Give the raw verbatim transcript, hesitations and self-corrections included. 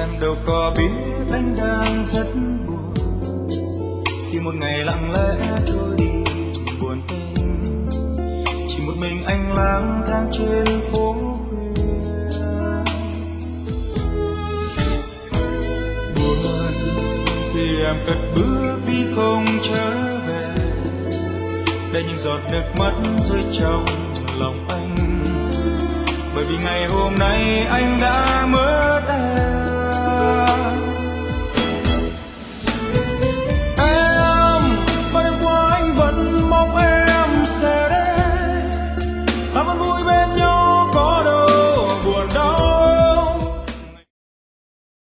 Em đâu có biết anh đang rất buồn khi một ngày lặng lẽ trôi đi buồn tênh, chỉ một mình anh lang thang trên phố khuya. Buồn khi em cất bước đi không trở về, để những giọt nước mắt rơi trong lòng anh, bởi vì ngày hôm nay anh đã mất em.